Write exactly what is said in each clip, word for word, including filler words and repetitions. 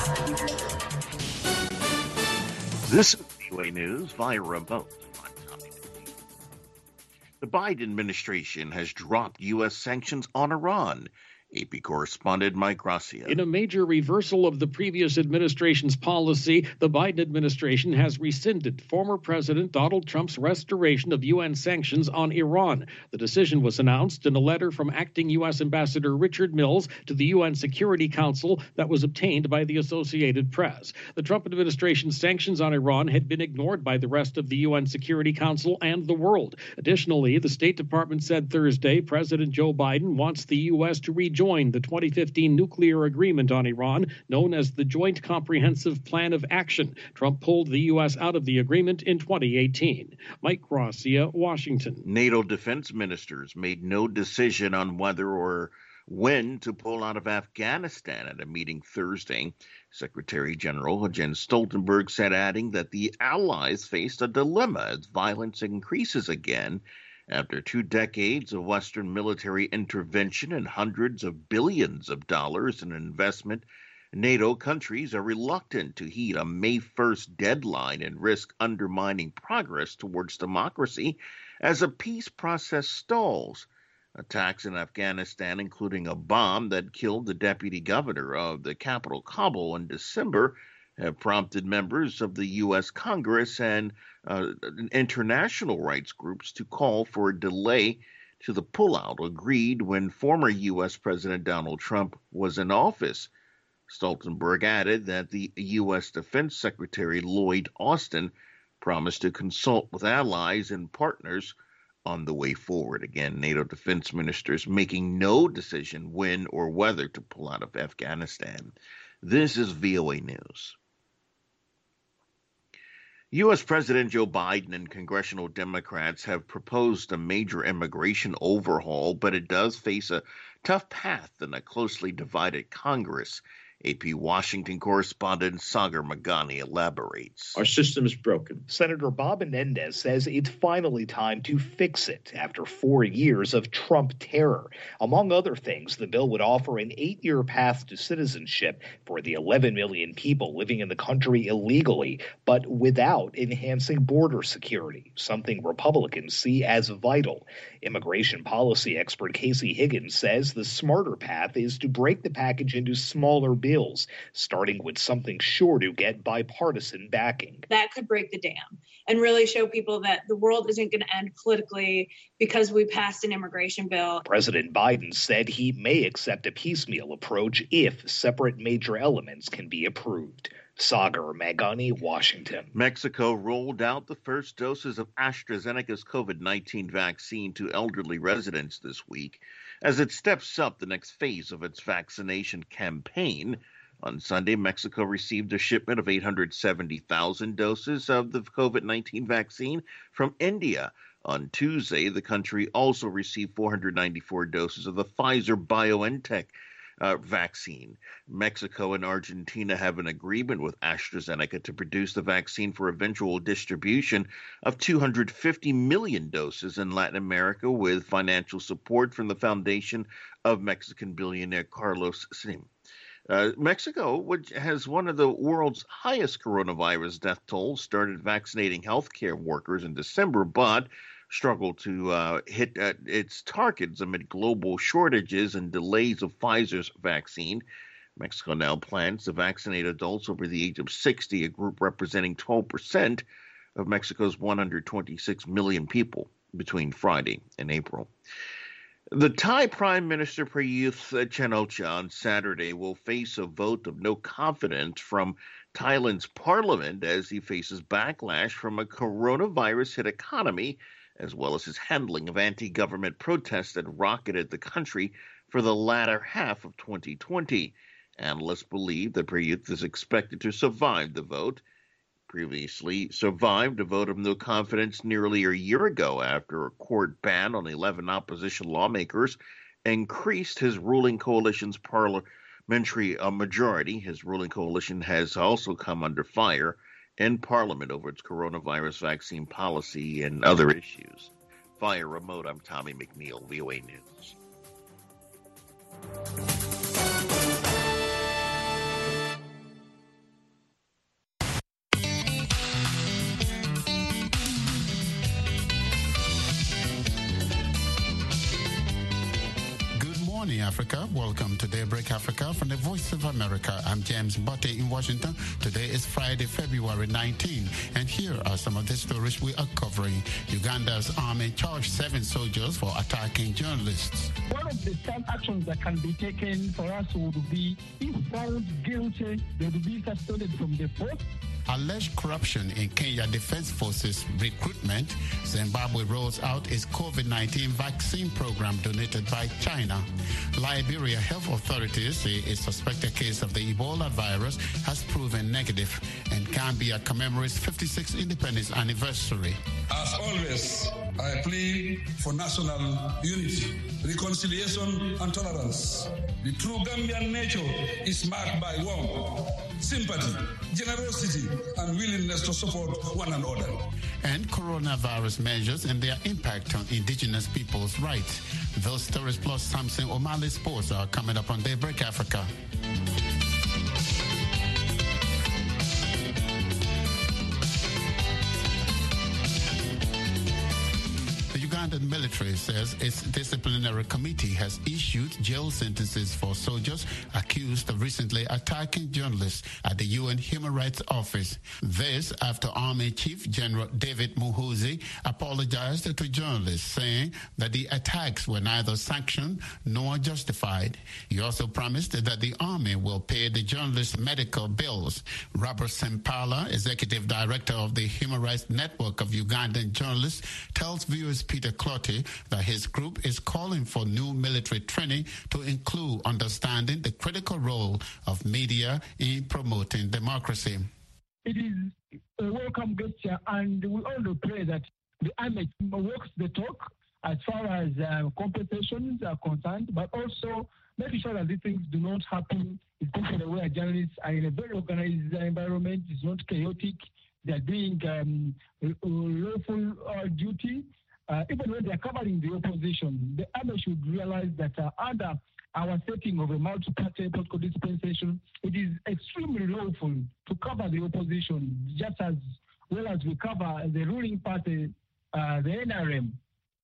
This is V O A News via remote. I'm Tommy McNeil. The Biden administration has dropped U S sanctions on Iran. A P correspondent Mike Gracia. In a major reversal of the previous administration's policy, the Biden administration has rescinded former President Donald Trump's restoration of U N sanctions on Iran. The decision was announced in a letter from acting U S Ambassador Richard Mills to the U N Security Council that was obtained by the Associated Press. The Trump administration's sanctions on Iran had been ignored by the rest of the U N Security Council and the world. Additionally, the State Department said Thursday President Joe Biden wants the U S to rejoin the twenty fifteen nuclear agreement on Iran, known as the Joint Comprehensive Plan of Action. Trump pulled the U S out of the agreement in twenty eighteen. Mike Gracia, Washington. NATO defense ministers made no decision on whether or when to pull out of Afghanistan at a meeting Thursday. Secretary General Jens Stoltenberg said, adding that the allies faced a dilemma as violence increases again. After two decades of Western military intervention and hundreds of billions of dollars in investment, NATO countries are reluctant to heed a May first deadline and risk undermining progress towards democracy as a peace process stalls. Attacks in Afghanistan, including a bomb that killed the deputy governor of the capital, Kabul, in December, have prompted members of the U S Congress and uh, international rights groups to call for a delay to the pullout agreed when former U S President Donald Trump was in office. Stoltenberg added that the U S Defense Secretary Lloyd Austin promised to consult with allies and partners on the way forward. Again, NATO defense ministers making no decision when or whether to pull out of Afghanistan. This is V O A News. U S. President Joe Biden and congressional Democrats have proposed a major immigration overhaul, but it does face a tough path in a closely divided Congress. A P Washington correspondent Sagar Meghani elaborates. Our system is broken. Senator Bob Menendez says it's finally time to fix it after four years of Trump terror. Among other things, the bill would offer an eight-year path to citizenship for the eleven million people living in the country illegally, but without enhancing border security, something Republicans see as vital. Immigration policy expert Casey Higgins says the smarter path is to break the package into smaller bills. Bills, starting with something sure to get bipartisan backing. That could break the dam and really show people that the world isn't going to end politically because we passed an immigration bill. President Biden said he may accept a piecemeal approach if separate major elements can be approved. Sagar Meghani, Washington. Mexico rolled out the first doses of AstraZeneca's COVID nineteen vaccine to elderly residents this week as it steps up the next phase of its vaccination campaign. On Sunday, Mexico received a shipment of eight hundred seventy thousand doses of the COVID nineteen vaccine from India. On Tuesday, the country also received four hundred ninety-four doses of the Pfizer-BioNTech Uh, vaccine. Mexico and Argentina have an agreement with AstraZeneca to produce the vaccine for eventual distribution of two hundred fifty million doses in Latin America with financial support from the foundation of Mexican billionaire Carlos Slim. Uh, Mexico, which has one of the world's highest coronavirus death tolls, started vaccinating healthcare workers in December, but struggled to uh, hit uh, its targets amid global shortages and delays of Pfizer's vaccine. Mexico now plans to vaccinate adults over the age of sixty, a group representing twelve percent of Mexico's one hundred twenty-six million people between Friday and April. The Thai Prime Minister Prayuth Chan-o-cha on Saturday will face a vote of no confidence from Thailand's parliament as he faces backlash from a coronavirus-hit economy, as well as his handling of anti-government protests that rocketed the country for the latter half of twenty twenty. Analysts believe that Prayuth is expected to survive the vote. Previously survived a vote of no confidence nearly a year ago after a court ban on eleven opposition lawmakers increased his ruling coalition's parliamentary uh, majority. His ruling coalition has also come under fire in Parliament over its coronavirus vaccine policy and other issues. Via remote, I'm Tommy McNeil, V O A News. Africa. Welcome to Daybreak Africa from the Voice of America. I'm James Botte in Washington. Today is Friday, February nineteenth, and here are some of the stories we are covering. Uganda's army charged seven soldiers for attacking journalists. One of the some actions that can be taken for us would be, if found guilty, they would be suspended from the post. Alleged corruption in Kenya Defense Forces recruitment. Zimbabwe rolls out its COVID nineteen vaccine program donated by China. Liberia health authorities say a suspected case of the Ebola virus has proven negative, and Gambia commemorates fifty-sixth independence anniversary. As always, I plead for national unity, reconciliation and tolerance. The true Gambian nature is marked by warmth, sympathy, generosity, and willingness to support one another. And coronavirus measures and their impact on indigenous people's rights. Those stories plus Samson O'Malley Sports are coming up on Daybreak Africa. The military says its disciplinary committee has issued jail sentences for soldiers accused of recently attacking journalists at the U N Human Rights Office. This after Army Chief General David Muhoozi apologized to journalists, saying that the attacks were neither sanctioned nor justified. He also promised that the Army will pay the journalists' medical bills. Robert Sempala, Executive Director of the Human Rights Network of Ugandan Journalists, tells viewers Peter Clotty that his group is calling for new military training to include understanding the critical role of media in promoting democracy. It is a welcome gesture, and we all pray that the army walks the talk as far as uh, compensations are concerned, but also making sure that these things do not happen, especially where journalists are in a very organized environment. It's not chaotic. They're doing um, lawful uh, duty. Uh, even when they're covering the opposition, the army should realize that uh, under our setting of a multi-party political dispensation, it is extremely lawful to cover the opposition, just as well as we cover the ruling party, uh, the N R M.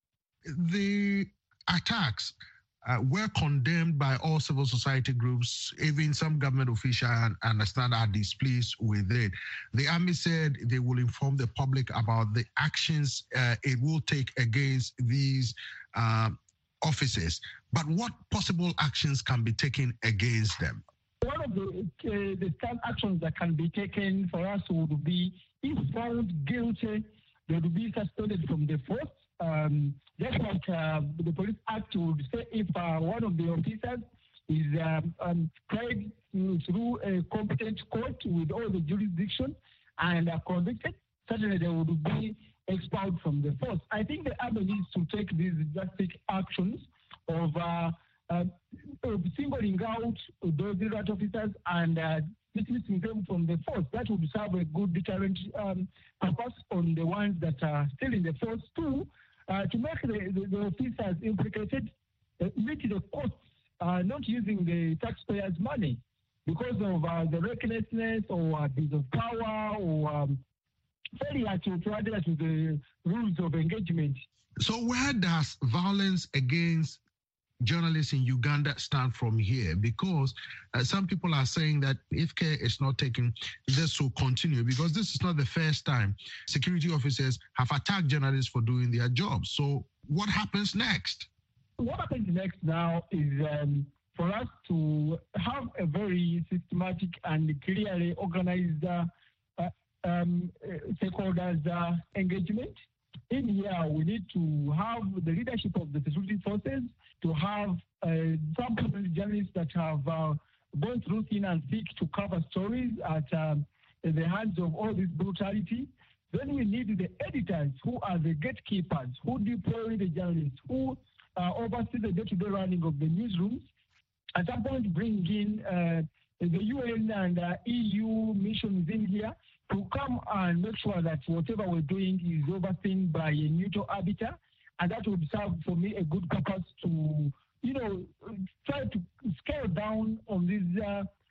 The attacks uh, were condemned by all civil society groups. Even some government officials, I understand, are displeased with it. The army said they will inform the public about the actions uh, it will take against these uh, officers. But what possible actions can be taken against them? One of the, uh, the stand actions that can be taken for us would be, if found guilty, they would be suspended from the force. Um, just like uh, the Police Act would say, if uh, one of the officers is um, um, tried through a competent court with all the jurisdiction and are convicted, certainly they would be expelled from the force. I think the army needs to take these drastic actions of, uh, uh, of singling out those right officers and uh, dismissing them from the force. That would serve a good deterrent um, purpose on the ones that are still in the force too. Uh, to make the, the, the officers implicated uh, meet the costs, uh, not using the taxpayers' money because of uh, the recklessness or abuse of power or um, failure to, to adhere to the rules of engagement. So where does violence against journalists in Uganda stand from here? Because uh, some people are saying that if care is not taken, this will continue, because this is not the first time security officers have attacked journalists for doing their jobs. So what happens next? What happens next now is um, for us to have a very systematic and clearly organized uh, uh, um, stakeholders uh, engagement. In here, we need to have the leadership of the security forces, to have uh, some journalists that have uh, gone through thin and thick to cover stories at um, the hands of all this brutality. Then we need the editors who are the gatekeepers, who deploy the journalists, who uh, oversee the day-to-day running of the newsrooms. At some point, bring in uh, the U N and uh, E U missions in here to come and make sure that whatever we're doing is overseen by a neutral arbiter, and that would serve for me a good purpose to, you know, try to scale down on these uh,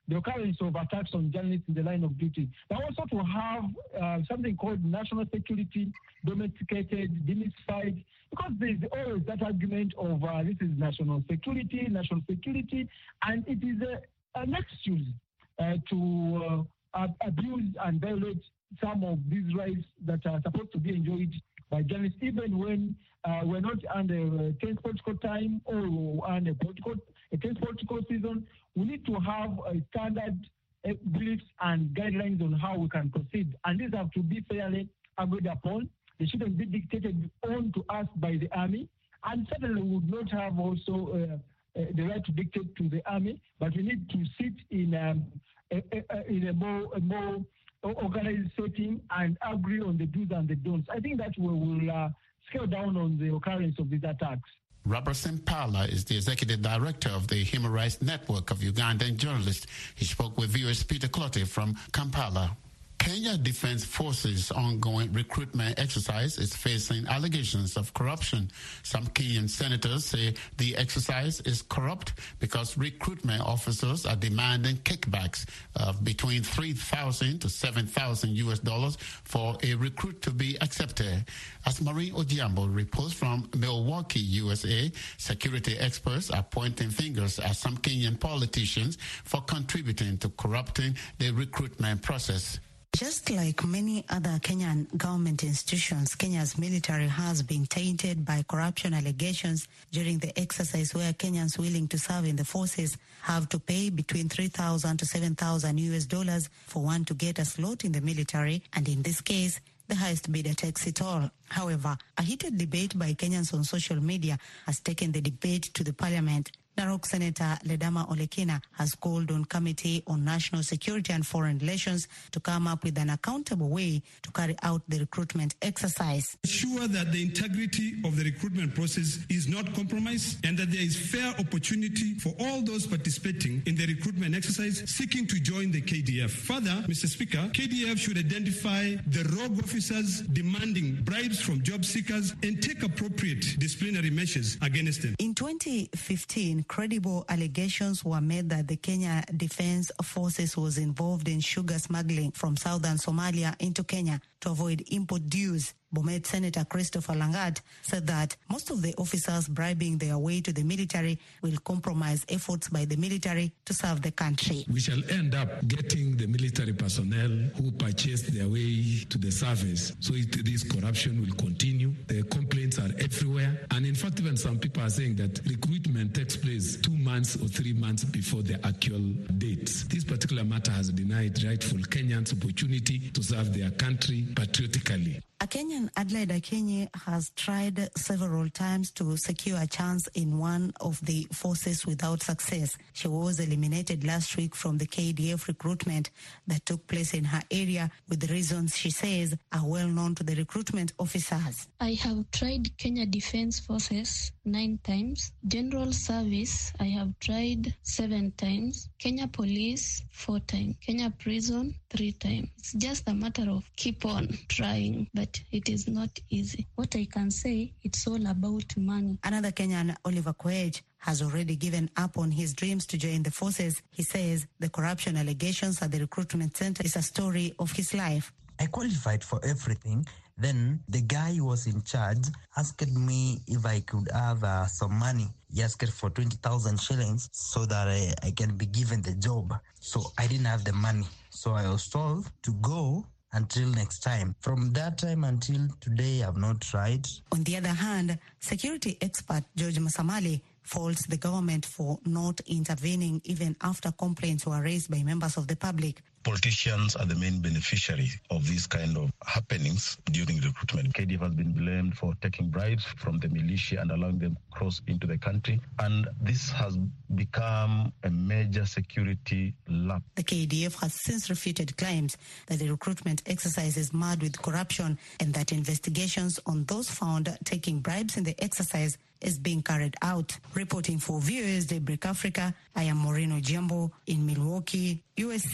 the occurrence of attacks on journalists in the line of duty, but also to have uh, something called national security, domesticated, demystified, because there's always that argument of uh, this is national security, national security, and it is a, an excuse uh, to uh, abuse and violate some of these rights that are supposed to be enjoyed by journalists, even when uh, we're not under a tense political time or under political, a tense political season. We need to have a standard uh, beliefs and guidelines on how we can proceed, and these have to be fairly agreed upon. They shouldn't be dictated on to us by the army, and certainly we would not have also uh, uh, the right to dictate to the army, but we need to sit in, um, a, a, in a more, a more organized setting and agree on the do's and the don'ts. I think that we will uh, scale down on the occurrence of these attacks. Robert Sempala is the executive director of the Human Rights Network of Ugandan journalists. He spoke with V O A's Peter Clottey from Kampala. Kenya Defense Forces' ongoing recruitment exercise is facing allegations of corruption. Some Kenyan senators say the exercise is corrupt because recruitment officers are demanding kickbacks of between three thousand to seven thousand U S dollars for a recruit to be accepted. As Maureen Ojiambo reports from Milwaukee, U S A, security experts are pointing fingers at some Kenyan politicians for contributing to corrupting the recruitment process. Just like many other Kenyan government institutions, Kenya's military has been tainted by corruption allegations during the exercise, where Kenyans willing to serve in the forces have to pay between three thousand to seven thousand U S dollars for one to get a slot in the military, and in this case, the highest bidder takes it all. However, a heated debate by Kenyans on social media has taken the debate to the parliament. Narok Senator Ledama Olekina has called on Committee on National Security and Foreign Relations to come up with an accountable way to carry out the recruitment exercise. Ensure that the integrity of the recruitment process is not compromised and that there is fair opportunity for all those participating in the recruitment exercise seeking to join the K D F. Further, Mister Speaker, K D F should identify the rogue officers demanding bribes from job seekers and take appropriate disciplinary measures against them. In twenty fifteen, credible allegations were made that the Kenya Defense Forces was involved in sugar smuggling from southern Somalia into Kenya to avoid import dues. Bomet Senator Christopher Langat said that most of the officers bribing their way to the military will compromise efforts by the military to serve the country. We shall end up getting the military personnel who purchased their way to the service. So it, this corruption will continue. The complaints are everywhere. And in fact, even some people are saying that recruitment takes place two months or three months before the actual dates. This particular matter has denied rightful Kenyans opportunity to serve their country patriotically. A Kenyan, Adelaide Akinyi, has tried several times to secure a chance in one of the forces without success. She was eliminated last week from the K D F recruitment that took place in her area, with the reasons she says are well known to the recruitment officers. I have tried Kenya Defense Forces nine times. General Service, I have tried seven times. Kenya Police, four times. Kenya Prison, three times. It's just a matter of keep on trying, but it is not easy. What I can say, it's all about money. Another Kenyan, Oliver Koech, has already given up on his dreams to join the forces. He says the corruption allegations at the recruitment center is a story of his life. I qualified for everything. Then the guy who was in charge asked me if I could have uh, some money. He asked for twenty thousand shillings so that I, I can be given the job. So I didn't have the money. So I was told to go until next time. From that time until today, I've not tried. On the other hand, security expert George Masamali faults the government for not intervening even after complaints were raised by members of the public. Politicians are the main beneficiaries of these kind of happenings during recruitment. K D F has been blamed for taking bribes from the militia and allowing them to cross into the country. And this has become a major security lapse. The K D F has since refuted claims that the recruitment exercise is marred with corruption and that investigations on those found taking bribes in the exercise is being carried out. Reporting for V O A's Daybreak Africa, I am Maureen Ojiambo in Milwaukee, U S A.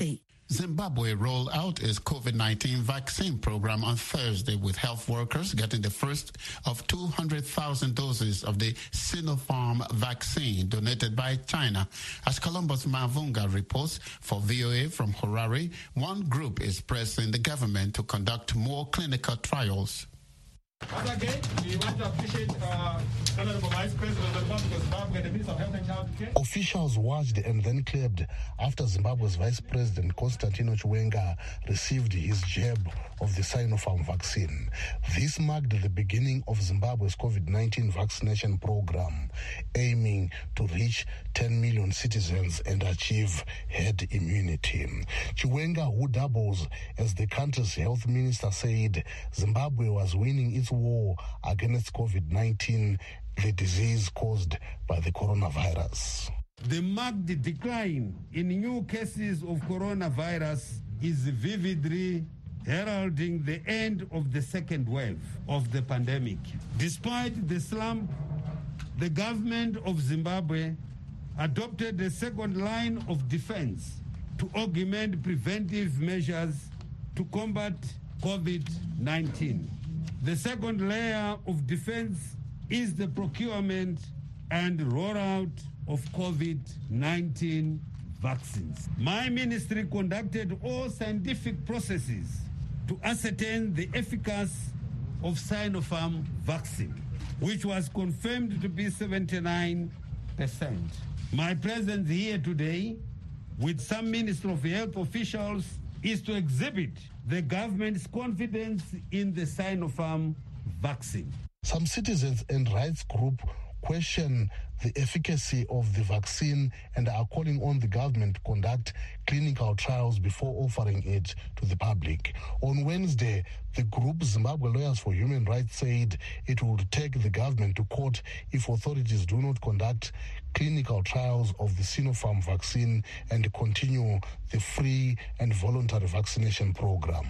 Zimbabwe rolled out its COVID nineteen vaccine program on Thursday, with health workers getting the first of two hundred thousand doses of the Sinopharm vaccine donated by China. As Columbus Mavunga reports for V O A from Harare, one group is pressing the government to conduct more clinical trials. Once again, we want to appreciate uh, Honorable Vice President of the Republic of Zimbabwe, the Minister of Health and Child Care. Officials watched and then clapped after Zimbabwe's Vice President Constantino Chiwenga received his jab of the Sinopharm vaccine. This marked the beginning of Zimbabwe's COVID nineteen vaccination program, aiming to reach ten million citizens and achieve herd immunity. Chiwenga, who doubles as the country's health minister, said Zimbabwe was winning its war against COVID nineteen, the disease caused by the coronavirus. The marked decline in new cases of coronavirus is vividly heralding the end of the second wave of the pandemic. Despite the slump, the government of Zimbabwe adopted a second line of defense to augment preventive measures to combat COVID nineteen. The second layer of defense is the procurement and rollout of COVID nineteen vaccines. My ministry conducted all scientific processes to ascertain the efficacy of Sinopharm vaccine, which was confirmed to be seventy-nine percent. My presence here today with some Ministry of Health officials is to exhibit the government's confidence in the Sinopharm vaccine. Some citizens and rights groups question the efficacy of the vaccine and are calling on the government to conduct clinical trials before offering it to the public. On Wednesday, the group Zimbabwe Lawyers for Human Rights said it would take the government to court if authorities do not conduct clinical trials of the Sinopharm vaccine and continue the free and voluntary vaccination program.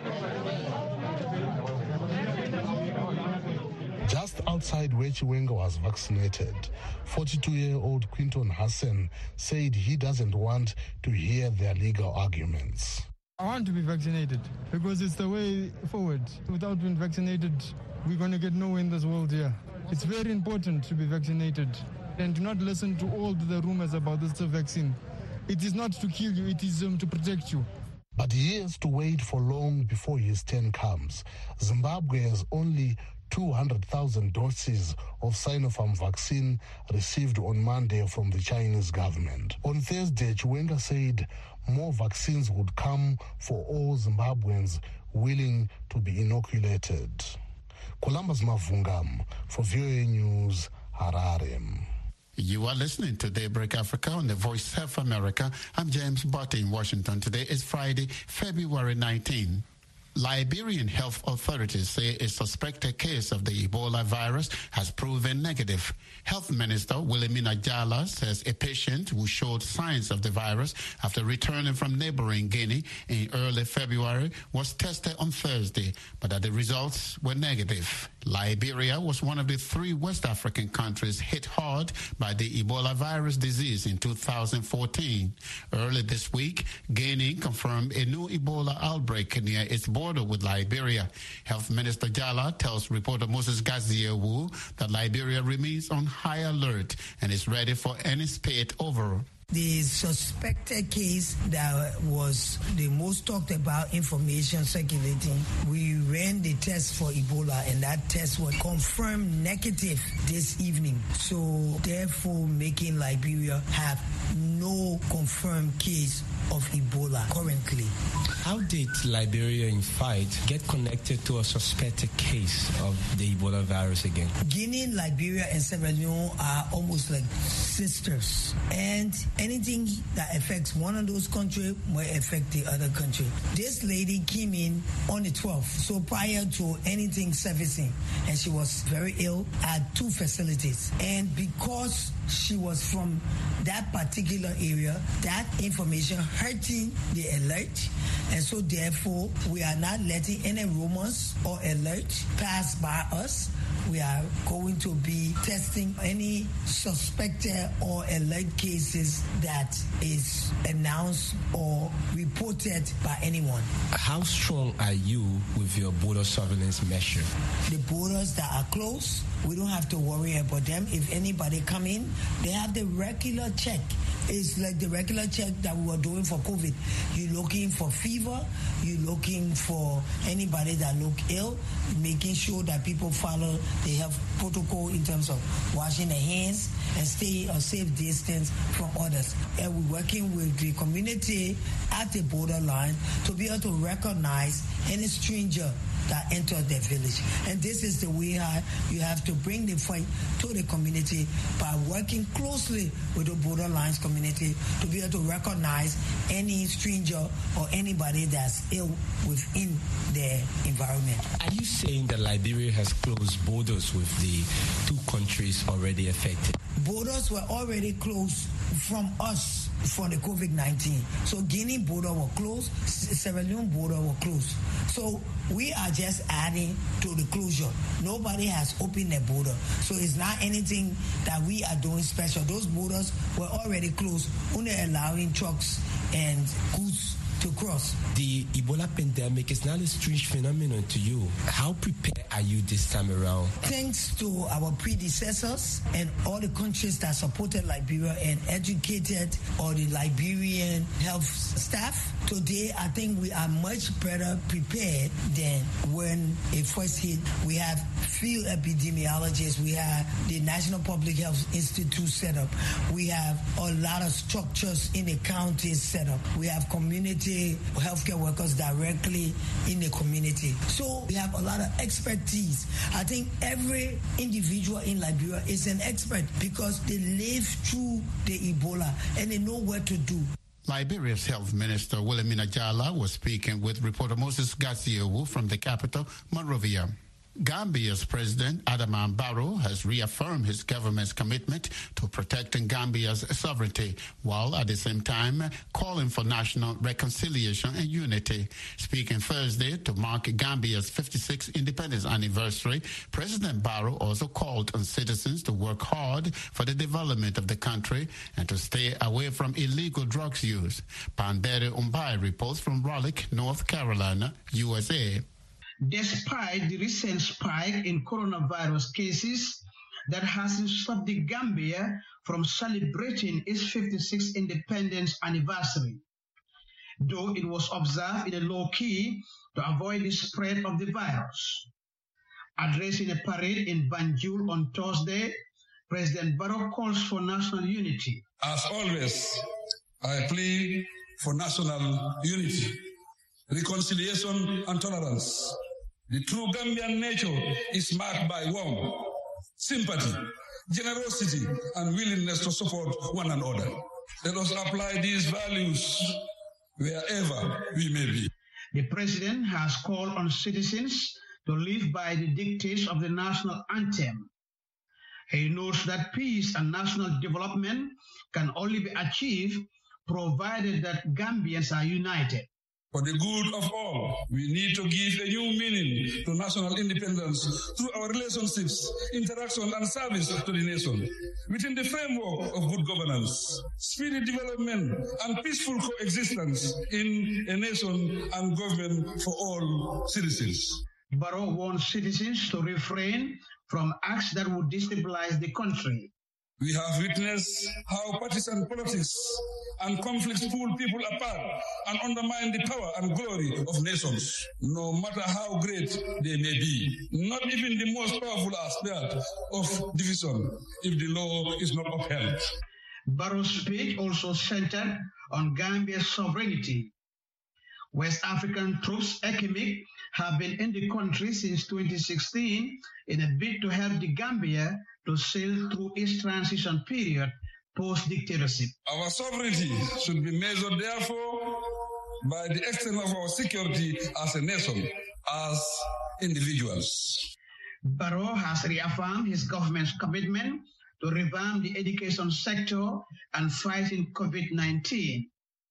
Just outside where Chiwenga was vaccinated, forty-two-year-old Quinton Hassan said he doesn't want to hear their legal arguments. I want to be vaccinated because it's the way forward. Without being vaccinated, we're going to get nowhere in this world here. It's very important to be vaccinated and do not listen to all the rumors about this vaccine. It is not to kill you, it is um, to protect you. But he has to wait for long before his turn comes. Zimbabwe has only two hundred thousand doses of Sinopharm vaccine received on Monday from the Chinese government. On Thursday, Chiwenga said more vaccines would come for all Zimbabweans willing to be inoculated. Columbus Mavungam for V O A News, Harare. You are listening to Daybreak Africa on the Voice of America. I'm James Botte in Washington. Today is Friday, February nineteenth. Liberian health authorities say a suspected case of the Ebola virus has proven negative. Health Minister Wilhelmina Jala says a patient who showed signs of the virus after returning from neighboring Guinea in early February was tested on Thursday, but that the results were negative. Liberia was one of the three West African countries hit hard by the Ebola virus disease in two thousand fourteen. Early this week, Guinea confirmed a new Ebola outbreak near its border with Liberia. Health Minister Jala tells reporter Moses Gaziewu that Liberia remains on high alert and is ready for any spate over. The suspected case that was the most talked about information circulating, we ran the test for Ebola and that test was confirmed negative this evening. So therefore making Liberia have no confirmed case of Ebola currently. How did Liberia in fact get connected to a suspected case of the Ebola virus again? Guinea, Liberia and Sierra Leone are almost like sisters, and anything that affects one of those countries might affect the other country. This lady came in on the twelfth, so prior to anything surfacing, and she was very ill at two facilities. And because she was from that particular area, that information hurting the alert, and so therefore we are not letting any rumors or alert pass by us. we are going to be testing any suspected or alleged cases that is announced or reported by anyone. How strong are you with your border surveillance measure? The borders that are closed, we don't have to worry about them. If anybody come in, they have the regular check. It's like the regular check that we were doing for COVID. You're looking for fever, you're looking for anybody that look ill, making sure that people follow the health protocol in terms of washing their hands and stay a safe distance from others. And we're working with the community at the borderline to be able to recognize any stranger that entered their village. And this is the way how you have to bring the fight to the community by working closely with the borderlines community to be able to recognize any stranger or anybody that's ill within their environment. Are you saying that Liberia has closed borders with the two countries already affected? Borders were already closed from us for the COVID nineteen. So Guinea border were closed, Sierra Leone border were closed. So we are just adding to the closure. Nobody has opened their border. So it's not anything that we are doing special. Those borders were already closed, only allowing trucks and goods to cross. The Ebola pandemic is not a strange phenomenon to you. How prepared are you this time around? Thanks to our predecessors and all the countries that supported Liberia and educated all the Liberian health staff, today I think we are much better prepared than when it first hit. We have field epidemiologists, we have the National Public Health Institute set up, we have a lot of structures in the counties set up, we have community healthcare workers directly in the community. So we have a lot of expertise. I think every individual in Liberia is an expert because they live through the Ebola and they know what to do. Liberia's Health Minister Wilhelmina Jala was speaking with reporter Moses Garcia from the capital, Monrovia. Gambia's President Adama Barrow has reaffirmed his government's commitment to protecting Gambia's sovereignty, while at the same time calling for national reconciliation and unity. Speaking Thursday to mark Gambia's fifty-sixth independence anniversary, President Barrow also called on citizens to work hard for the development of the country and to stay away from illegal drugs use. Pandere Umbai reports from Raleigh, North Carolina, U S A. Despite the recent spike in coronavirus cases that hasn't stopped the Gambia from celebrating its fifty-sixth independence anniversary, though it was observed in a low key to avoid the spread of the virus. Addressing a parade in Banjul on Thursday, President Barrow calls for national unity. As always, I plead for national unity, reconciliation and tolerance. The true Gambian nature is marked by warmth, sympathy, generosity, and willingness to support one another. Let us apply these values wherever we may be. The President has called on citizens to live by the dictates of the national anthem. He knows that peace and national development can only be achieved provided that Gambians are united. For the good of all, we need to give a new meaning to national independence through our relationships, interaction, and service to the nation, within the framework of good governance, speedy development, and peaceful coexistence in a nation and government for all citizens. Barrow wants citizens to refrain from acts that would destabilize the country. We have witnessed how partisan politics and conflicts pull people apart and undermine the power and glory of nations, no matter how great they may be. Not even the most powerful are spared of division if the law is not upheld. Barrow's speech also centered on Gambia's sovereignty. West African troops, ECOMIG, have been in the country since twenty sixteen in a bid to help the Gambia to sail through its transition period post-dictatorship. Our sovereignty should be measured, therefore, by the extent of our security as a nation, as individuals. Barrow has reaffirmed his government's commitment to revamp the education sector and fighting COVID nineteen.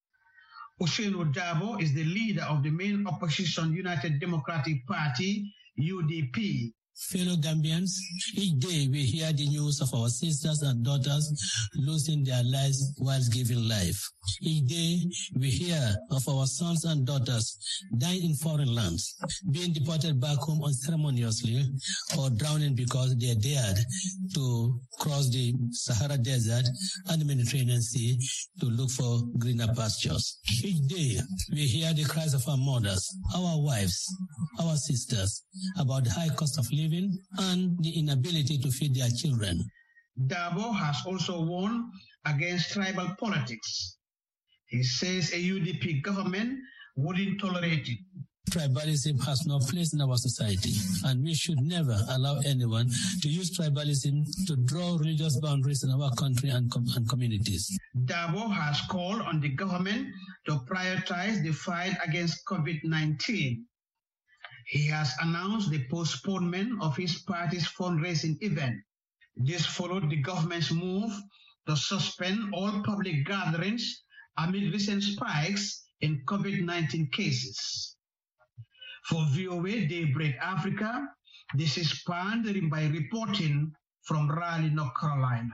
Ousainou Darboe is the leader of the main opposition United Democratic Party, U D P. Fellow Gambians, each day we hear the news of our sisters and daughters losing their lives whilst giving life. Each day we hear of our sons and daughters dying in foreign lands, being deported back home unceremoniously, or drowning because they dared to cross the Sahara Desert and the Mediterranean Sea to look for greener pastures. Each day we hear the cries of our mothers, our wives, our sisters about the high cost of living and the inability to feed their children. Dabo has also warned against tribal politics. He says a U D P government wouldn't tolerate it. Tribalism has no place in our society, and we should never allow anyone to use tribalism to draw religious boundaries in our country and, com- and communities. Dabo has called on the government to prioritize the fight against COVID nineteen. He has announced the postponement of his party's fundraising event. This followed the government's move to suspend all public gatherings amid recent spikes in COVID nineteen cases. For V O A Daybreak Africa, this is Pandering by reporting from Raleigh, North Carolina.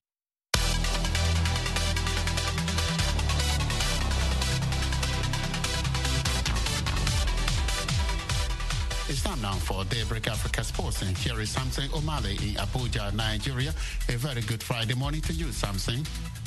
It's time now for Daybreak Africa Sports, and here is Samson Omale in Abuja, Nigeria. A very good Friday morning to you, Samson.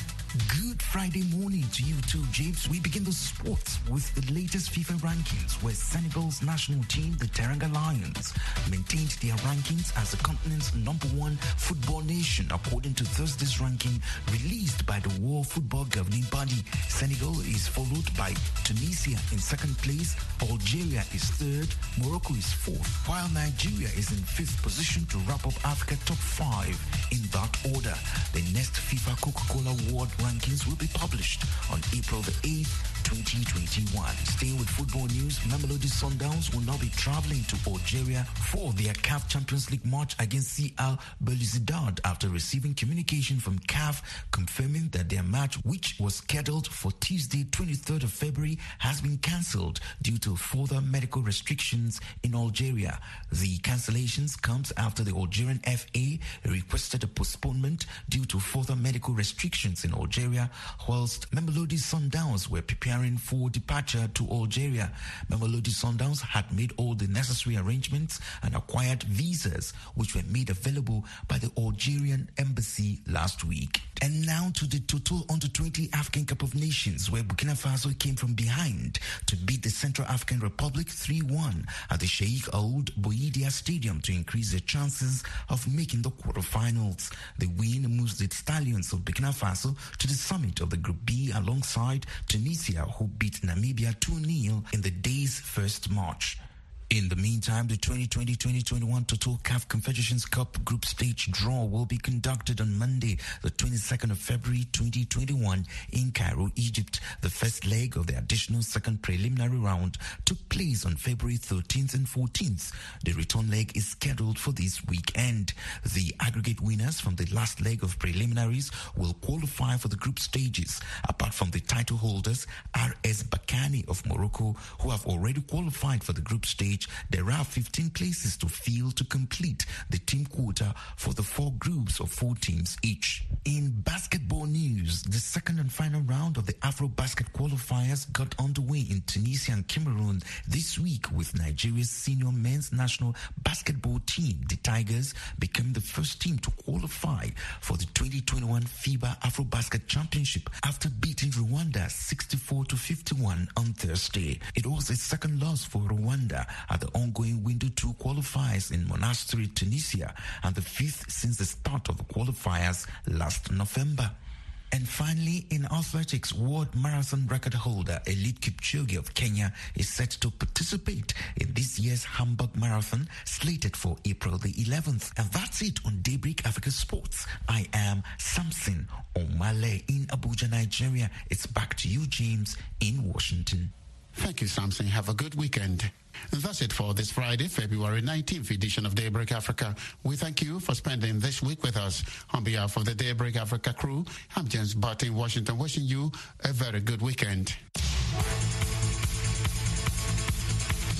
Good Friday morning to you too, James. We begin the sports with the latest FIFA rankings, where Senegal's national team, the Teranga Lions, maintained their rankings as the continent's number one football nation, according to Thursday's ranking released by the World Football Governing Body. Senegal is followed by Tunisia in second place, Algeria is third, Morocco is fourth, while Nigeria is in fifth position to wrap up Africa top five. In that order, the next FIFA Coca-Cola World rankings will be published on April the eighth, twenty twenty-one. Staying with football news, Mamelodi Sundowns will now be traveling to Algeria for their C A F Champions League match against C L Belouizdad after receiving communication from C A F confirming that their match, which was scheduled for Tuesday, twenty-third of February, has been cancelled due to further medical restrictions in Algeria. The cancellations comes after the Algerian F A requested a postponement due to further medical restrictions in Algeria, whilst Mamelodi Sundowns were preparing for departure to Algeria. Mamelodi Sundowns had made all the necessary arrangements and acquired visas, which were made available by the Algerian embassy last week. And now to the Total Under twenty African Cup of Nations, where Burkina Faso came from behind to beat the Central African Republic three one at the Sheikh Ould Boidia Stadium to increase their chances of making the quarterfinals. The win moves the Stallions of Burkina Faso to the summit of the Group B alongside Tunisia, who beat Namibia two nil in the day's first match. In the meantime, the twenty twenty twenty twenty-one Total C A F Confederations Cup group stage draw will be conducted on Monday, the twenty-second of February twenty twenty-one in Cairo, Egypt. The first leg of the additional second preliminary round took place on February thirteenth and fourteenth. The return leg is scheduled for this weekend. The aggregate winners from the last leg of preliminaries will qualify for the group stages. Apart from the title holders, R S Bakani of Morocco, who have already qualified for the group stage, there are fifteen places to fill to complete the team quota for the four groups of four teams each. In basketball news, the second and final round of the Afro-Basket qualifiers got underway in Tunisia and Cameroon this week, with Nigeria's senior men's national basketball team, the Tigers, became the first team to qualify for the twenty twenty-one FIBA Afro-Basket Championship after beating Rwanda sixty-four to fifty-one on Thursday. It was a second loss for Rwanda at the ongoing Window two qualifiers in Monastery, Tunisia, and the fifth since the start of the qualifiers last November. And finally, in athletics, world marathon record holder Eliud Kipchoge of Kenya is set to participate in this year's Hamburg Marathon, slated for April the eleventh. And that's it on Daybreak Africa Sports. I am Samson Omale in Abuja, Nigeria. It's back to you, James, in Washington. Thank you, Samson. Have a good weekend. And that's it for this Friday, February nineteenth edition of Daybreak Africa. We thank you for spending this week with us. On behalf of the Daybreak Africa crew, I'm James Butt in Washington, wishing you a very good weekend.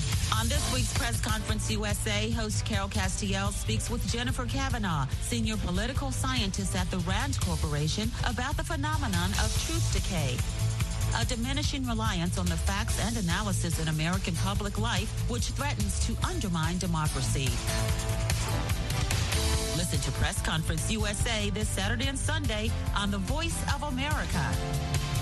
On this week's Press Conference U S A, host Carol Castiel speaks with Jennifer Kavanaugh, senior political scientist at the RAND Corporation, about the phenomenon of truth decay, a diminishing reliance on the facts and analysis in American public life, which threatens to undermine democracy. Listen to Press Conference U S A this Saturday and Sunday on the Voice of America.